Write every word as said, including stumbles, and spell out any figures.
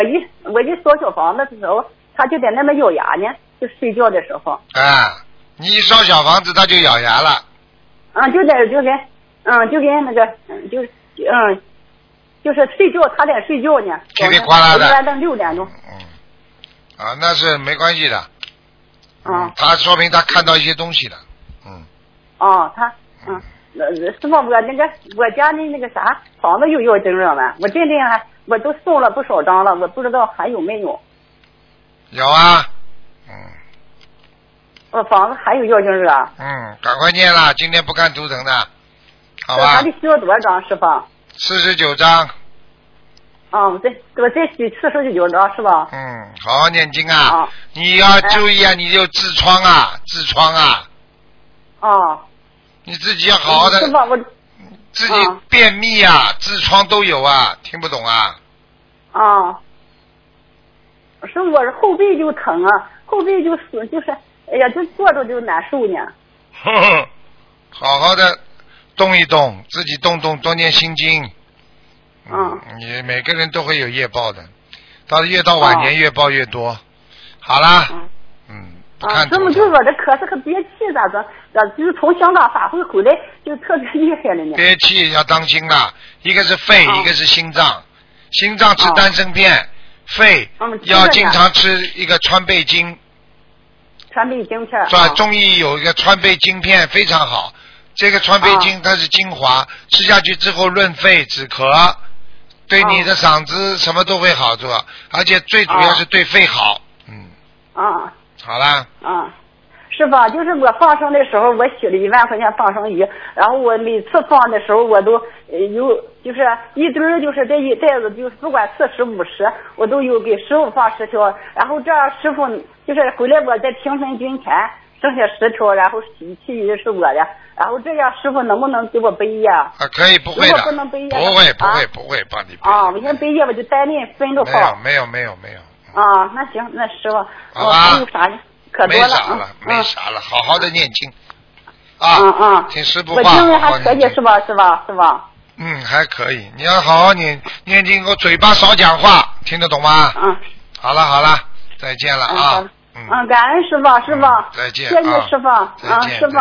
一我一烧小房子的时候，他就在那边咬牙呢，就睡觉的时候。 啊，你一烧小房子，他就咬牙了。 嗯，就在就跟嗯就跟那个嗯就嗯就是睡觉，他在睡觉呢。 噼里哗啦的。 一般到六点钟。 嗯。啊，那是没关系的。 嗯。 他说明他看到一些东西了。嗯。 哦，他嗯。呃，师傅，我那个我家的那个啥房子又要经了吗？我这里还我都送了不少张了，我不知道还有没有。 有啊，嗯。 我房子还有要经啊？ 嗯，赶快念了，今天不看图腾的，好吧？ 还得需要多少张，师傅？ 四十九张。 啊，我再我再许四十九张是吧？ 嗯，好好念经啊！ 啊你要注意啊，你有痔疮啊，痔疮啊。 哦。 你自己要好好的。 师傅，我自己便秘啊，痔疮都有啊，听不懂啊？ 啊。是我是后背就疼啊，后背就是就是，哎呀，就坐着就难受呢。 呵呵，好好的动一动，自己动动，多念心经。 嗯。 你每个人都会有业报的，到越到晚年越报越多。好啦。 嗯。 嗯。 啊，这么就我这咳嗽和憋气咋着？咋就是从香港法会回来就特别厉害了呢？ 憋气要当心了，一个是肺，一个是心脏。心脏吃丹参片，肺要经常吃一个川贝精。 川贝精片。 是吧？中医有一个川贝精片非常好，这个川贝精它是精华，吃下去之后润肺止咳，对你的嗓子什么都会好处，而且最主要是对肺好。嗯。 啊。 好啦。 啊。是吧？就是我放生的时候，我许了一万块钱放生鱼，然后我每次放的时候，我都呃有就是一堆儿，就是这一袋子，就是不管四十五十，我都有给师傅放十条，然后这样师傅就是回来我在平分均钱剩下十条，然后其其余是我的，然后这样师傅能不能给我背呀？ 啊，可以，不会的。 如果不能背呀？ 不会，不会，不会帮你背。 啊，我先背呀，我就单另分着放。 没有，没有，没有，没有。 啊，那行，那师傅， 我还有啥呢？可多了， 没啥了，没啥了，好好的念经啊！嗯嗯， 听师傅话。 我经文还可以是吧？是吧？是吧？ 嗯，还可以。你要好好念念经，我嘴巴少讲话，听得懂吗？ 嗯。 好了好了，再见了啊！ 嗯，感恩师傅，师傅， 再见， 谢谢师傅，啊，师傅。